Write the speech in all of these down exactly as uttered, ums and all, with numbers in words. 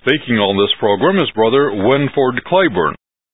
Speaking on this program is Brother Winford Claiborne.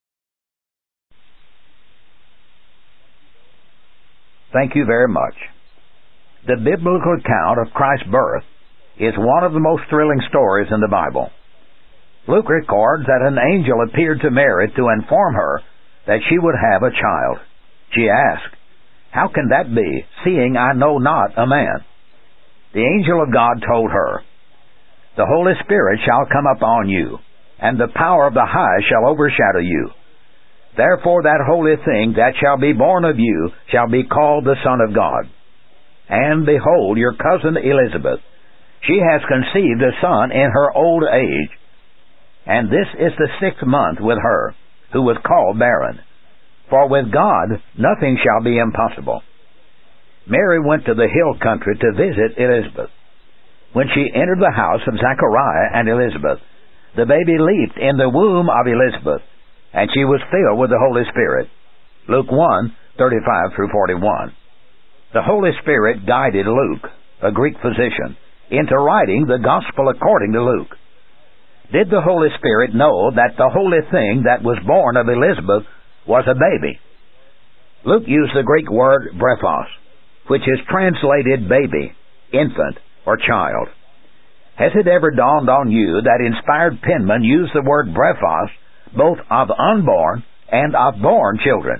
Thank you very much. The biblical account of Christ's birth is one of the most thrilling stories in the Bible. Luke records that an angel appeared to Mary to inform her that she would have a child. She asked, "How can that be, seeing I know not a man?" The angel of God told her, "The Holy Spirit shall come upon you, and the power of the High shall overshadow you. Therefore that holy thing that shall be born of you shall be called the Son of God. And behold, your cousin Elizabeth, she has conceived a son in her old age. And this is the sixth month with her, who was called barren. For with God nothing shall be impossible." Mary went to the hill country to visit Elizabeth. When she entered the house of Zachariah and Elizabeth, the baby leaped in the womb of Elizabeth, and she was filled with the Holy Spirit. Luke one, thirty-five through forty-one. The Holy Spirit guided Luke, a Greek physician, into writing the Gospel according to Luke. Did the Holy Spirit know that the holy thing that was born of Elizabeth was a baby? Luke used the Greek word brephos, which is translated baby, infant, or child. Has it ever dawned on you that inspired penmen use the word brephos both of unborn and of born children?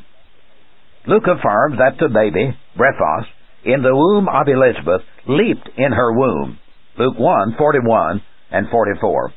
Luke affirms that the baby, brephos, in the womb of Elizabeth leaped in her womb. Luke one, forty-one and forty-four.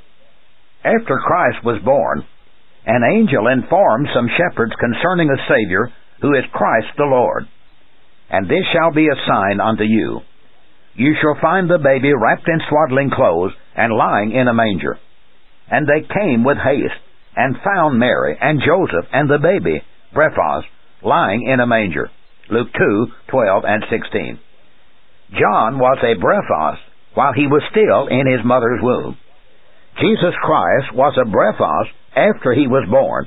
After Christ was born, an angel informed some shepherds concerning a Savior who is Christ the Lord. "And this shall be a sign unto you. You shall find the baby wrapped in swaddling clothes and lying in a manger." And they came with haste and found Mary and Joseph and the baby, brephos, lying in a manger. Luke two, twelve and sixteen. John was a brephos while he was still in his mother's womb. Jesus Christ was a brephos after he was born.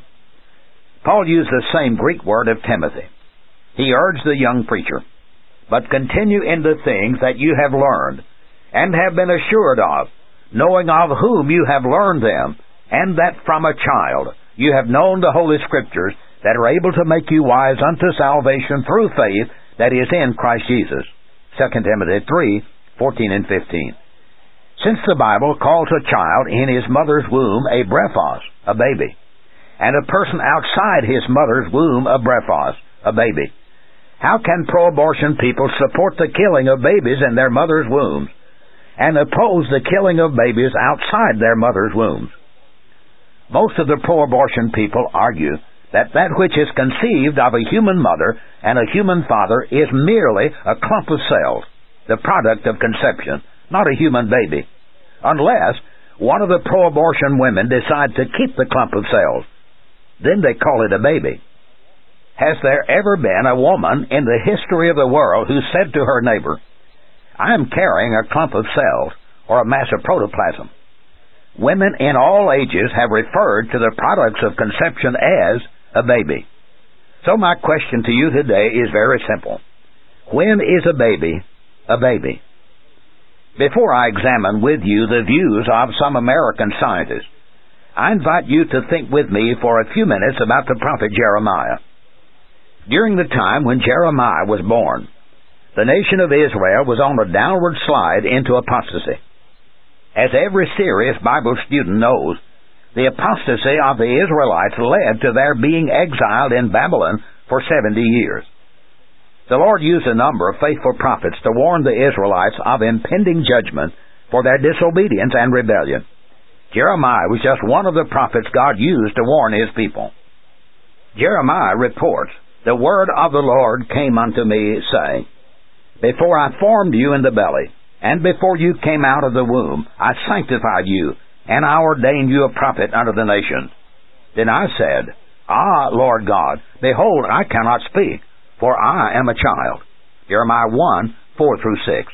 Paul used the same Greek word of Timothy. He urged the young preacher, "But continue in the things that you have learned, and have been assured of, knowing of whom you have learned them, and that from a child you have known the Holy Scriptures, that are able to make you wise unto salvation through faith that is in Christ Jesus." Second Timothy three, fourteen and fifteen. Since the Bible calls a child in his mother's womb a brephos, a baby, and a person outside his mother's womb a brephos, a baby, how can pro-abortion people support the killing of babies in their mother's wombs and oppose the killing of babies outside their mother's wombs? Most of the pro-abortion people argue that that which is conceived of a human mother and a human father is merely a clump of cells, the product of conception, not a human baby, unless one of the pro-abortion women decides to keep the clump of cells. Then they call it a baby. Has there ever been a woman in the history of the world who said to her neighbor, "I am carrying a clump of cells or a mass of protoplasm"? Women in all ages have referred to the products of conception as a baby. So my question to you today is very simple. When is a baby a baby? Before I examine with you the views of some American scientists, I invite you to think with me for a few minutes about the prophet Jeremiah. During the time when Jeremiah was born, the nation of Israel was on a downward slide into apostasy. As every serious Bible student knows, the apostasy of the Israelites led to their being exiled in Babylon for seventy years. The Lord used a number of faithful prophets to warn the Israelites of impending judgment for their disobedience and rebellion. Jeremiah was just one of the prophets God used to warn His people. Jeremiah reports, "The word of the Lord came unto me, saying, Before I formed you in the belly, and before you came out of the womb, I sanctified you, and I ordained you a prophet unto the nations. Then I said, Ah, Lord God, behold, I cannot speak, for I am a child." Jeremiah one, four through six.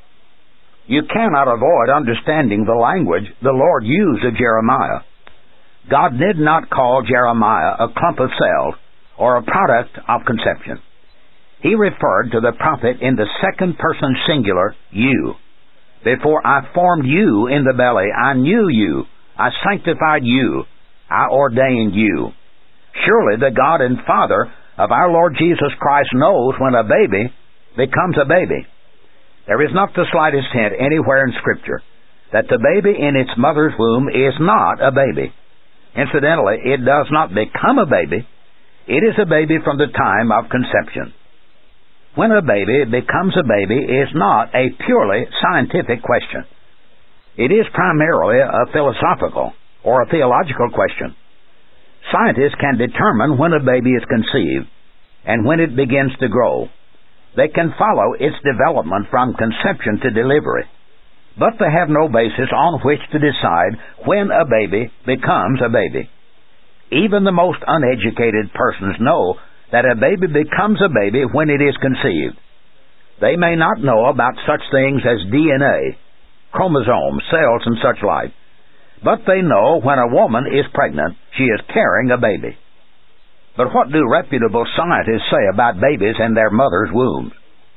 You cannot avoid understanding the language the Lord used of Jeremiah. God did not call Jeremiah a clump of cells or a product of conception. He referred to the prophet in the second person singular, you. Before I formed you in the belly, I knew you. I sanctified you. I ordained you. Surely the God and Father of our Lord Jesus Christ knows when a baby becomes a baby. There is not the slightest hint anywhere in Scripture that the baby in its mother's womb is not a baby. Incidentally, it does not become a baby. It is a baby from the time of conception. When a baby becomes a baby is not a purely scientific question. It is primarily a philosophical or a theological question. Scientists can determine when a baby is conceived and when it begins to grow. They can follow its development from conception to delivery, but they have no basis on which to decide when a baby becomes a baby. Even the most uneducated persons know that a baby becomes a baby when it is conceived. They may not know about such things as D N A, chromosomes, cells, and such like, but they know when a woman is pregnant, she is carrying a baby. But what do reputable scientists say about babies in their mother's wombs?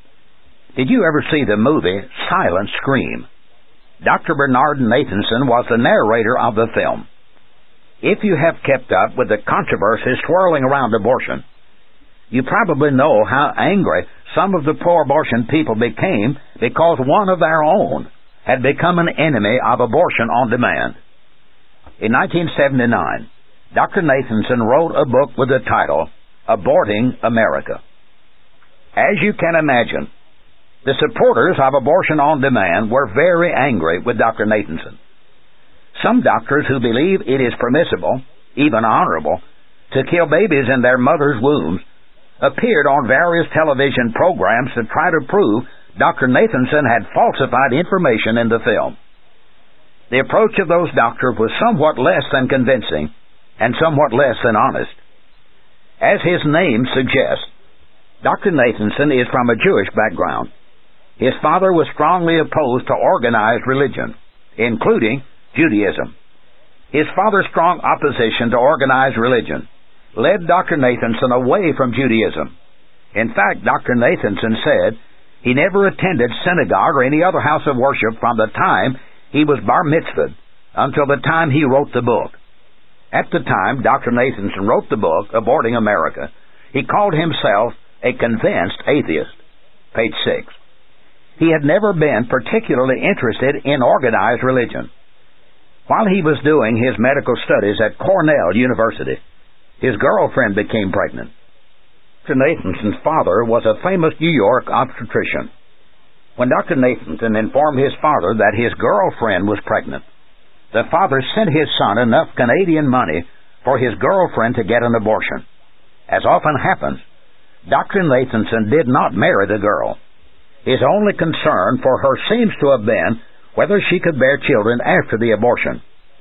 Did you ever see the movie Silent Scream? Doctor Bernard Nathanson was the narrator of the film. If you have kept up with the controversy swirling around abortion, you probably know how angry some of the pro-abortion people became because one of their own had become an enemy of abortion on demand. In nineteen seventy-nine, Doctor Nathanson wrote a book with the title, Aborting America. As you can imagine, the supporters of abortion on demand were very angry with Doctor Nathanson. Some doctors who believe it is permissible, even honorable, to kill babies in their mother's wombs appeared on various television programs to try to prove Doctor Nathanson had falsified information in the film. The approach of those doctors was somewhat less than convincing and somewhat less than honest. As his name suggests, Doctor Nathanson is from a Jewish background. His father was strongly opposed to organized religion, including Judaism. His father's strong opposition to organized religion led Doctor Nathanson away from Judaism. In fact, Doctor Nathanson said he never attended synagogue or any other house of worship from the time he was bar mitzvahed until the time he wrote the book. At the time Doctor Nathanson wrote the book, Aborting America, he called himself a convinced atheist. Page six. He had never been particularly interested in organized religion. While he was doing his medical studies at Cornell University, his girlfriend became pregnant. Doctor Nathanson's father was a famous New York obstetrician. When Doctor Nathanson informed his father that his girlfriend was pregnant, the father sent his son enough Canadian money for his girlfriend to get an abortion. As often happens, Doctor Nathanson did not marry the girl. His only concern for her seems to have been whether she could bear children after the abortion.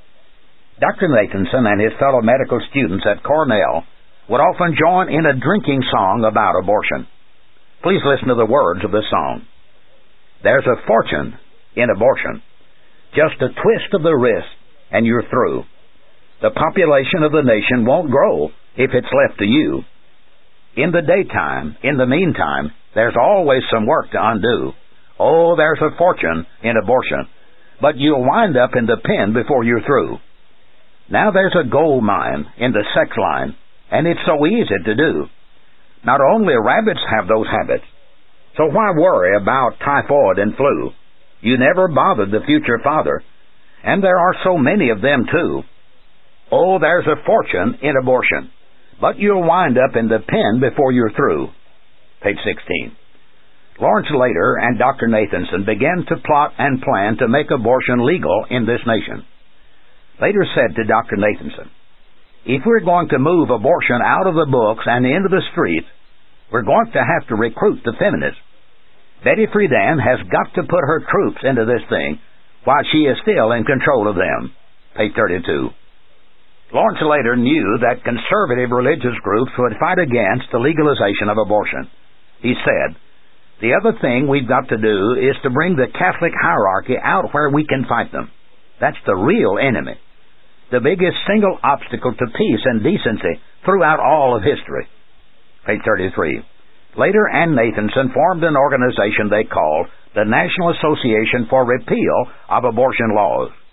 Doctor Nathanson and his fellow medical students at Cornell would often join in a drinking song about abortion. Please listen to the words of the song. There's a fortune in abortion. Just a twist of the wrist and you're through. The population of the nation won't grow if it's left to you. In the daytime, in the meantime, there's always some work to undo. Oh, there's a fortune in abortion, but you'll wind up in the pen before you're through. Now there's a gold mine in the sex line, and it's so easy to do. Not only rabbits have those habits, so why worry about typhoid and flu? You never bothered the future father, and there are so many of them too. Oh, there's a fortune in abortion, but you'll wind up in the pen before you're through. Page sixteen. Lawrence Lader and Doctor Nathanson began to plot and plan to make abortion legal in this nation. Lader said to Doctor Nathanson, if we're going to move abortion out of the books and into the streets, we're going to have to recruit the feminists. Betty Friedan has got to put her troops into this thing while she is still in control of them. Page thirty-two. Lawrence Lader knew that conservative religious groups would fight against the legalization of abortion. He said, the other thing we've got to do is to bring the Catholic hierarchy out where we can fight them. That's the real enemy. The biggest single obstacle to peace and decency throughout all of history. Page thirty-three. Lader and Nathanson formed an organization they called the National Association for Repeal of Abortion Laws.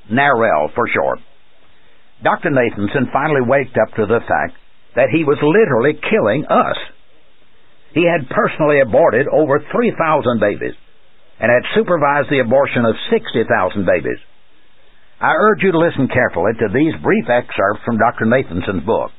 NAREL for short. Doctor Nathanson finally waked up to the fact that he was literally killing us. He had personally aborted over three thousand babies and had supervised the abortion of sixty thousand babies. I urge you to listen carefully to these brief excerpts from Doctor Nathanson's book.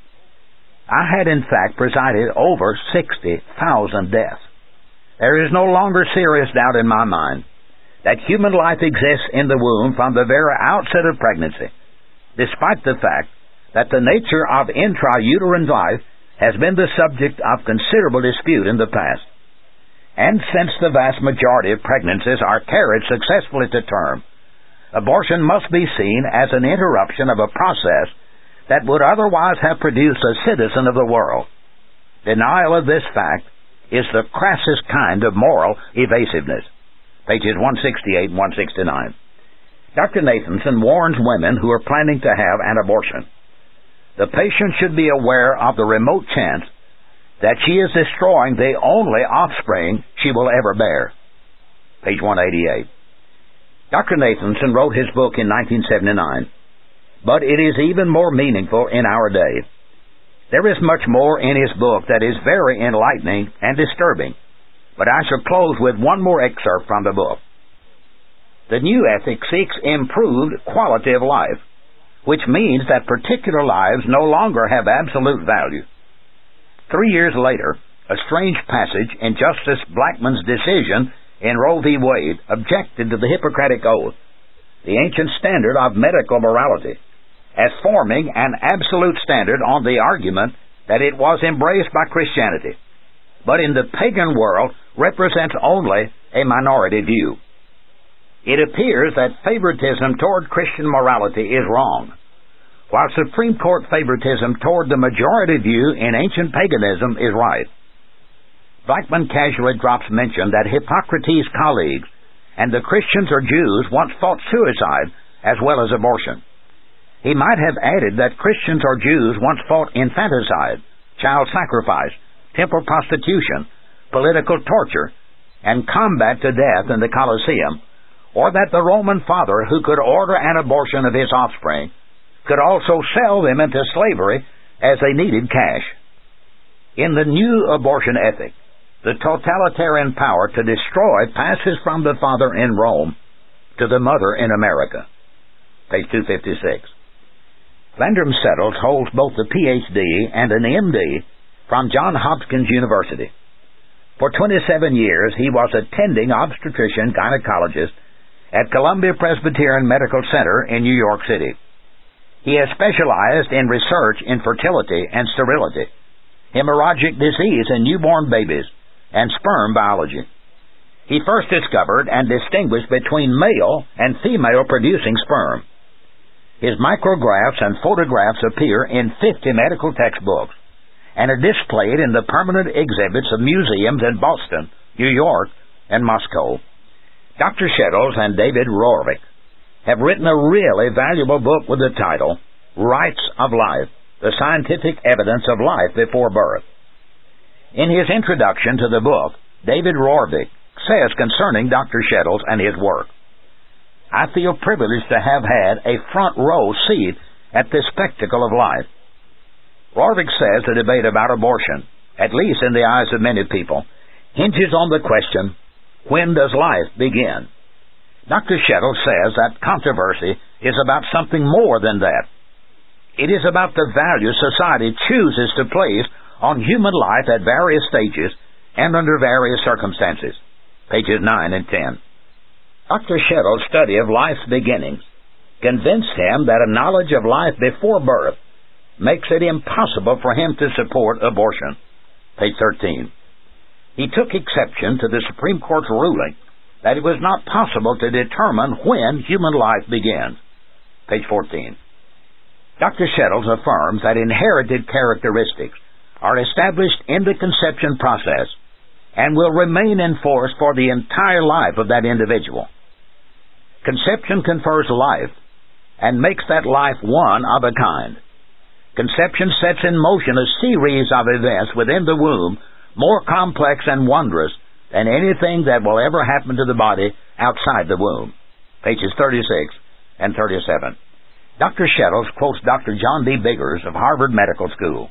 I had in fact presided over sixty thousand deaths. There is no longer serious doubt in my mind that human life exists in the womb from the very outset of pregnancy, despite the fact that the nature of intrauterine life has been the subject of considerable dispute in the past. And since the vast majority of pregnancies are carried successfully to term, abortion must be seen as an interruption of a process that would otherwise have produced a citizen of the world. Denial of this fact is the crassest kind of moral evasiveness. Pages one sixty-eight and one sixty-nine. Doctor Nathanson warns women who are planning to have an abortion. The patient should be aware of the remote chance that she is destroying the only offspring she will ever bear. Page one eighty-eight. Doctor Nathanson wrote his book in nineteen seventy-nine, but it is even more meaningful in our day. There is much more in his book that is very enlightening and disturbing, but I shall close with one more excerpt from the book. The new ethic seeks improved quality of life, which means that particular lives no longer have absolute value. Three years later, a strange passage in Justice Blackmun's decision in Roe v. Wade objected to the Hippocratic Oath, the ancient standard of medical morality, as forming an absolute standard on the argument that it was embraced by Christianity, but in the pagan world represents only a minority view. It appears that favoritism toward Christian morality is wrong, while Supreme Court favoritism toward the majority view in ancient paganism is right. Blackmun casually drops mention that Hippocrates' colleagues and the Christians or Jews once fought suicide as well as abortion. He might have added that Christians or Jews once fought infanticide, child sacrifice, temple prostitution, political torture, and combat to death in the Colosseum, or that the Roman father who could order an abortion of his offspring could also sell them into slavery as they needed cash. In the new abortion ethic, the totalitarian power to destroy passes from the father in Rome to the mother in America. Page two fifty-six. Landrum Settles holds both a P H D and an M D from Johns Hopkins University. For twenty-seven years, he was attending obstetrician gynecologist at Columbia Presbyterian Medical Center in New York City. He has specialized in research in fertility and sterility, hemorrhagic disease in newborn babies, and sperm biology. He first discovered and distinguished between male and female producing sperm. His micrographs and photographs appear in fifty medical textbooks and are displayed in the permanent exhibits of museums in Boston, New York, and Moscow. Doctor Shettles and David Rorvik have written a really valuable book with the title, Rights of Life, the Scientific Evidence of Life Before Birth. In his introduction to the book, David Rorvik says concerning Doctor Shettles and his work, I feel privileged to have had a front row seat at this spectacle of life. Rorvik says the debate about abortion, at least in the eyes of many people, hinges on the question, when does life begin? Doctor Shettles says that controversy is about something more than that. It is about the value society chooses to place on human life at various stages and under various circumstances. Pages nine and ten. Doctor Shettles' study of life's beginnings convinced him that a knowledge of life before birth makes it impossible for him to support abortion. Page thirteen. He took exception to the Supreme Court's ruling that it was not possible to determine when human life begins. Page fourteen. Doctor Shettles affirms that inherited characteristics are established in the conception process and will remain in force for the entire life of that individual. Conception confers life and makes that life one of a kind. Conception sets in motion a series of events within the womb more complex and wondrous than anything that will ever happen to the body outside the womb. Pages thirty-six and thirty-seven. Doctor Shettles quotes Doctor John D. Biggers of Harvard Medical School.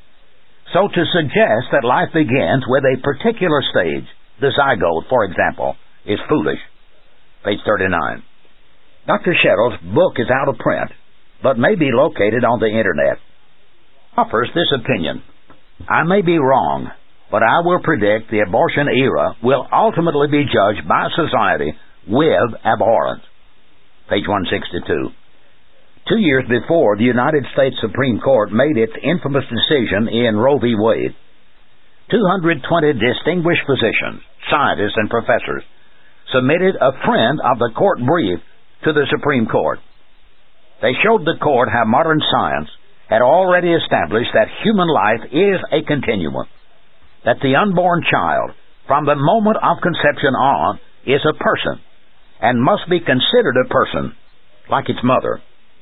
So to suggest that life begins with a particular stage, the zygote, for example, is foolish. Page thirty-nine. Doctor Shettles' book is out of print, but may be located on the Internet. Offers this opinion: I may be wrong, but I will predict the abortion era will ultimately be judged by society with abhorrence. Page one sixty-two. Two years before the United States Supreme Court made its infamous decision in Roe v. Wade, two hundred twenty distinguished physicians, scientists, and professors submitted a friend of the court brief to the Supreme Court. They showed the court how modern science had already established that human life is a continuum, that the unborn child, from the moment of conception on, is a person, and must be considered a person, like its mother.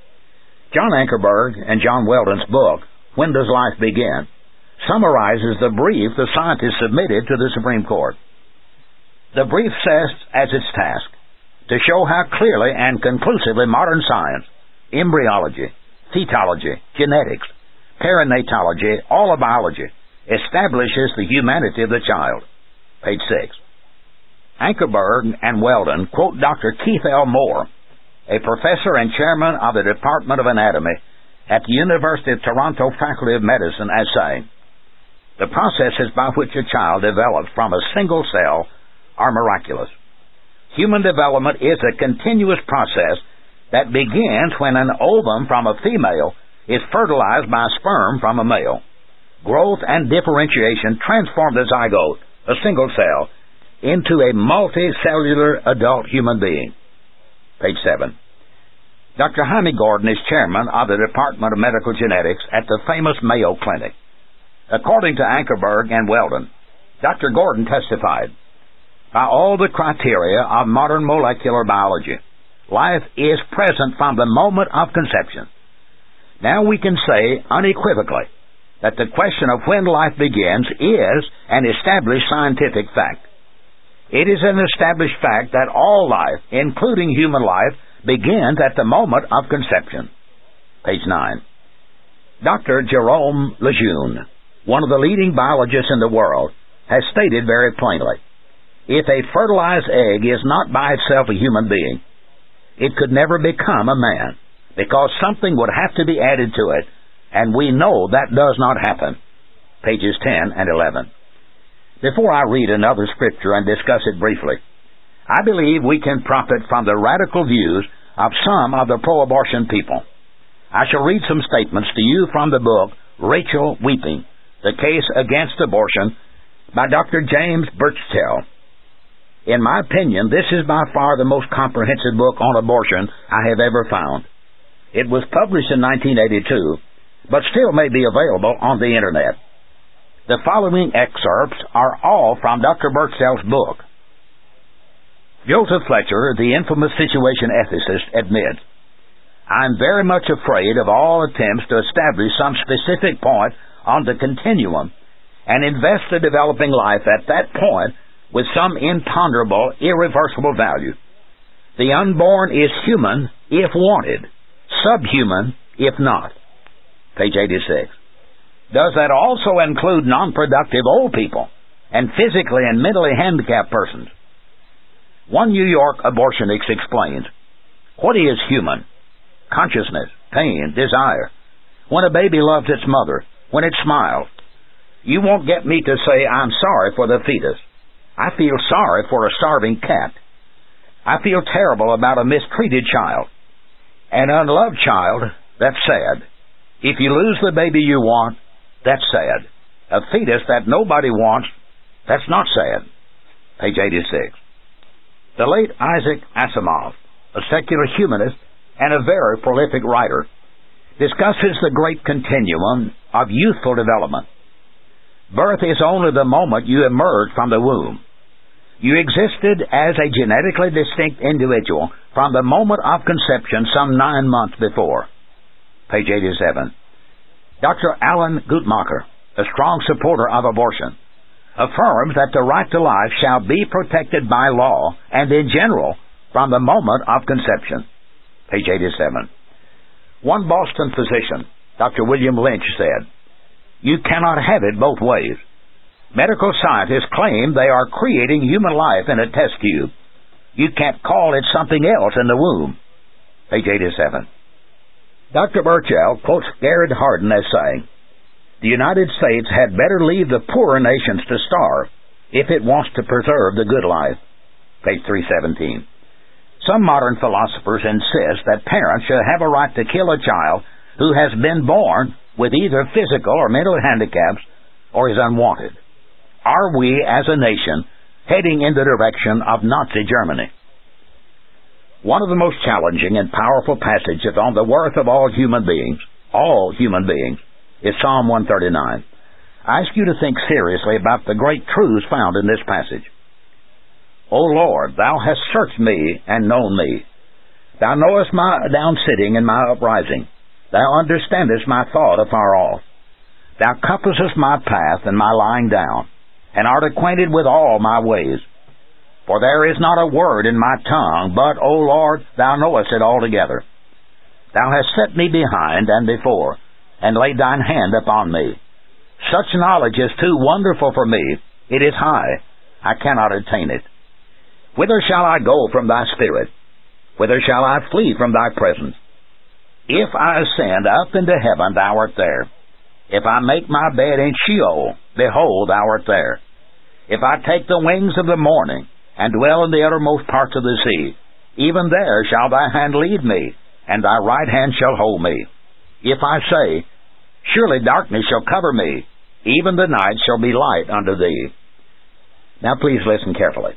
John Ankerberg and John Weldon's book, When Does Life Begin?, summarizes the brief the scientists submitted to the Supreme Court. The brief says as its task to show how clearly and conclusively modern science, embryology, fetology, genetics, perinatology, all of biology, establishes the humanity of the child. Page six. Ankerberg and Weldon quote Doctor Keith L. Moore, a professor and chairman of the Department of Anatomy at the University of Toronto Faculty of Medicine, as saying, the processes by which a child develops from a single cell are miraculous. Human development is a continuous process that begins when an ovum from a female is fertilized by sperm from a male. Growth and differentiation transform the zygote, a single cell, into a multicellular adult human being. Page seven. Doctor Jaime Gordon is chairman of the Department of Medical Genetics at the famous Mayo Clinic. According to Ankerberg and Weldon, Doctor Gordon testified, by all the criteria of modern molecular biology, life is present from the moment of conception. Now we can say unequivocally that the question of when life begins is an established scientific fact. It is an established fact that all life, including human life, begins at the moment of conception. Page nine. Doctor Jerome Lejeune, one of the leading biologists in the world, has stated very plainly, if a fertilized egg is not by itself a human being, it could never become a man, because something would have to be added to it, and we know that does not happen. Pages ten and eleven. Before I read another scripture and discuss it briefly, I believe we can profit from the radical views of some of the pro-abortion people. I shall read some statements to you from the book Rachel Weeping, The Case Against Abortion, by Doctor James Birchtell. In my opinion, this is by far the most comprehensive book on abortion I have ever found. It was published in nineteen eighty-two, but still may be available on the Internet. The following excerpts are all from Doctor Birchtell's book. Joseph Fletcher, the infamous situation ethicist, admits, I'm very much afraid of all attempts to establish some specific point on the continuum and invest the developing life at that point with some imponderable, irreversible value. The unborn is human if wanted, subhuman if not. Page eighty-six. Does that also include non-productive old people and physically and mentally handicapped persons? One New York abortionist explains, what is human? Consciousness, pain, desire. When a baby loves its mother, when it smiles. You won't get me to say I'm sorry for the fetus. I feel sorry for a starving cat. I feel terrible about a mistreated child. An unloved child, that's sad. If you lose the baby you want, that's sad. A fetus that nobody wants, that's not sad. Page eighty-six. The late Isaac Asimov, a secular humanist and a very prolific writer, discusses the great continuum of youthful development. Birth is only the moment you emerge from the womb. You existed as a genetically distinct individual from the moment of conception some nine months before. Page eighty-seven. Doctor Alan Guttmacher, a strong supporter of abortion, affirms that the right to life shall be protected by law and in general from the moment of conception. page eighty-seven. One Boston physician, Doctor William Lynch, said, "You cannot have it both ways. Medical scientists claim they are creating human life in a test tube. You can't call it something else in the womb." Page eighty-seven. Doctor Burchell quotes Garrett Hardin as saying, "The United States had better leave the poorer nations to starve if it wants to preserve the good life." Page three seventeen. Some modern philosophers insist that parents should have a right to kill a child who has been born with either physical or mental handicaps or is unwanted. Are we, as a nation, heading in the direction of Nazi Germany? One of the most challenging and powerful passages on the worth of all human beings, all human beings, is Psalm one thirty-nine. I ask you to think seriously about the great truths found in this passage. "O Lord, thou hast searched me and known me. Thou knowest my downsitting and my uprising. Thou understandest my thought afar off. Thou compassest my path and my lying down, and art acquainted with all my ways. For there is not a word in my tongue, but, O Lord, thou knowest it altogether. Thou hast set me behind and before, and laid thine hand upon me. Such knowledge is too wonderful for me. It is high. I cannot attain it. Whither shall I go from thy spirit? Whither shall I flee from thy presence? If I ascend up into heaven, thou art there. If I make my bed in Sheol, behold, thou art there. If I take the wings of the morning, and dwell in the uttermost parts of the sea, even there shall thy hand lead me, and thy right hand shall hold me. If I say, surely darkness shall cover me, even the night shall be light unto thee." Now please listen carefully.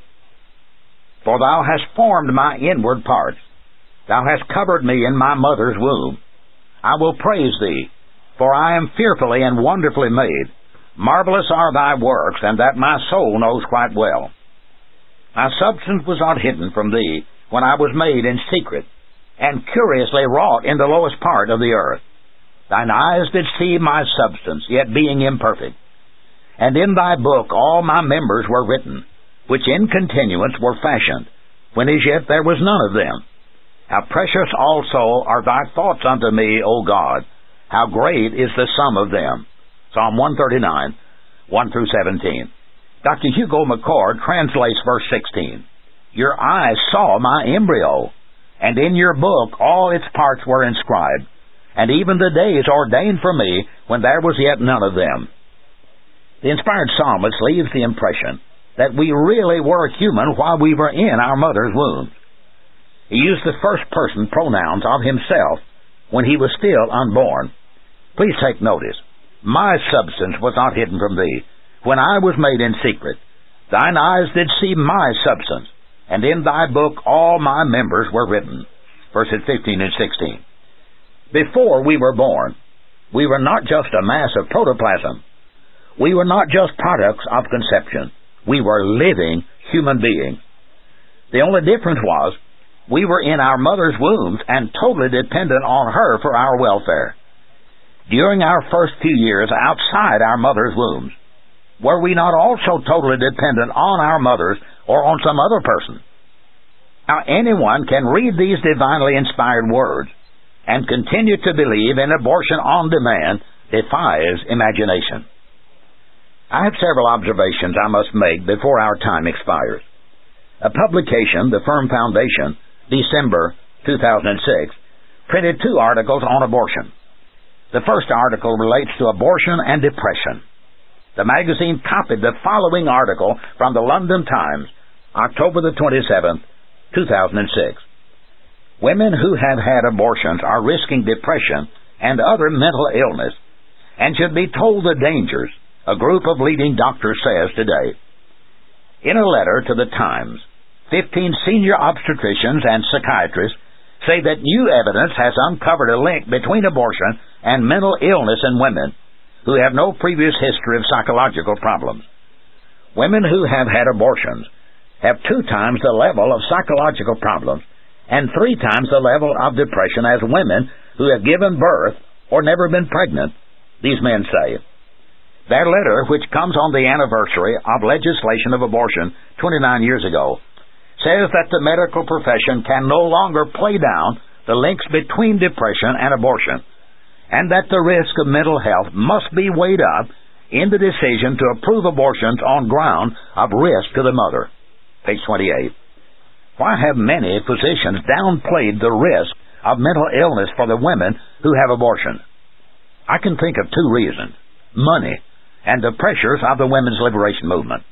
"For thou hast formed my inward parts. Thou hast covered me in my mother's womb. I will praise thee, for I am fearfully and wonderfully made. Marvelous are thy works, and that my soul knows quite well. My substance was not hidden from thee when I was made in secret, and curiously wrought in the lowest part of the earth. Thine eyes did see my substance, yet being imperfect. And in thy book all my members were written, which in continuance were fashioned, when as yet there was none of them. How precious also are thy thoughts unto me, O God! How great is the sum of them." Psalm one thirty-nine, one through seventeen. Doctor Hugo McCord translates verse sixteen. "Your eyes saw my embryo, and in your book all its parts were inscribed, and even the days ordained for me when there was yet none of them." The inspired psalmist leaves the impression that we really were human while we were in our mother's womb. He used the first-person pronouns of himself when he was still unborn. Please take notice. "My substance was not hidden from thee, when I was made in secret. Thine eyes did see my substance, and in thy book all my members were written." Verses fifteen and sixteen. Before we were born, we were not just a mass of protoplasm. We were not just products of conception. We were living human beings. The only difference was we were in our mother's wombs and totally dependent on her for our welfare. During our first few years outside our mother's wombs, were we not also totally dependent on our mothers or on some other person? Now, anyone can read these divinely inspired words and continue to believe in abortion on demand defies imagination. I have several observations I must make before our time expires. A publication, the Firm Foundation, December two thousand six, printed two articles on abortion. The first article relates to abortion and depression. The magazine copied the following article from the London Times, October the twenty-seventh, two thousand six. "Women who have had abortions are risking depression and other mental illness and should be told the dangers," a group of leading doctors says today. In a letter to the Times, fifteen senior obstetricians and psychiatrists say that new evidence has uncovered a link between abortion and mental illness in women who have no previous history of psychological problems. Women who have had abortions have two times the level of psychological problems and three times the level of depression as women who have given birth or never been pregnant, these men say. Their letter, which comes on the anniversary of legislation of abortion twenty-nine years ago, says that the medical profession can no longer play down the links between depression and abortion, and that the risk of mental health must be weighed up in the decision to approve abortions on ground of risk to the mother. Page twenty-eight. Why have many physicians downplayed the risk of mental illness for the women who have abortions? I can think of two reasons: money and the pressures of the women's liberation movement.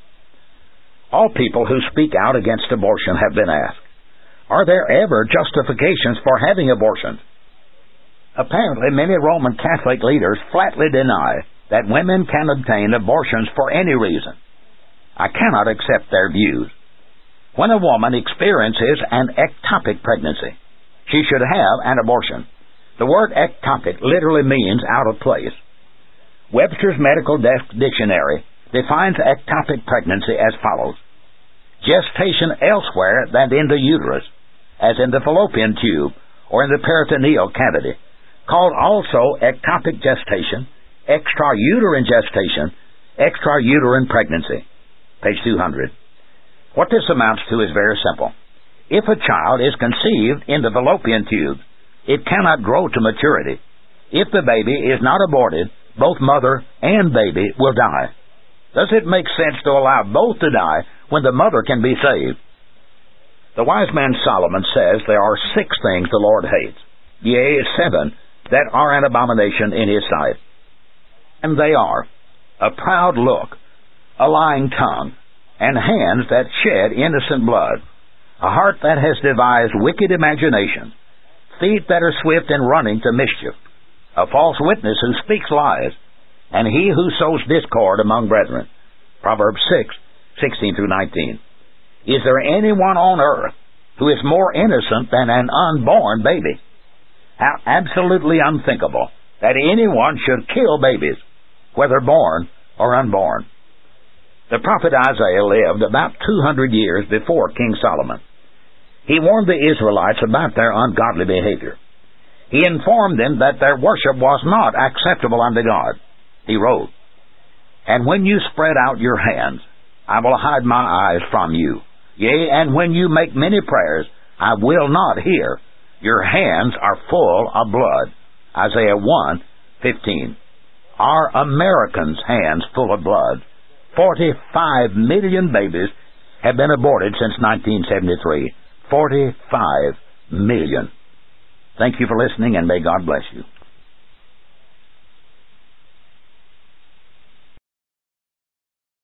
All people who speak out against abortion have been asked, are there ever justifications for having abortions? Apparently, many Roman Catholic leaders flatly deny that women can obtain abortions for any reason. I cannot accept their views. When a woman experiences an ectopic pregnancy, she should have an abortion. The word ectopic literally means out of place. Webster's Medical Dictionary defines ectopic pregnancy as follows: gestation elsewhere than in the uterus, as in the fallopian tube or in the peritoneal cavity, called also ectopic gestation, extrauterine gestation, extrauterine pregnancy. Page two hundred. What this amounts to is very simple. If a child is conceived in the fallopian tube, it cannot grow to maturity. If the baby is not aborted, both mother and baby will die. Does it make sense to allow both to die when the mother can be saved? The wise man Solomon says there are six things the Lord hates, yea, seven, that are an abomination in his sight. And they are a proud look, a lying tongue, and hands that shed innocent blood, a heart that has devised wicked imaginations, feet that are swift in running to mischief, a false witness who speaks lies, and he who sows discord among brethren. Proverbs six, sixteen through nineteen. Is there anyone on earth who is more innocent than an unborn baby? How absolutely unthinkable that anyone should kill babies, whether born or unborn. The prophet Isaiah lived about two hundred years before King Solomon. He warned the Israelites about their ungodly behavior. He informed them that their worship was not acceptable unto God. He wrote, "And when you spread out your hands, I will hide my eyes from you. Yea, and when you make many prayers, I will not hear. Your hands are full of blood." Isaiah one, fifteen. Are Americans' hands full of blood? forty-five million babies have been aborted since nineteen seventy-three. forty-five million. Thank you for listening, and may God bless you.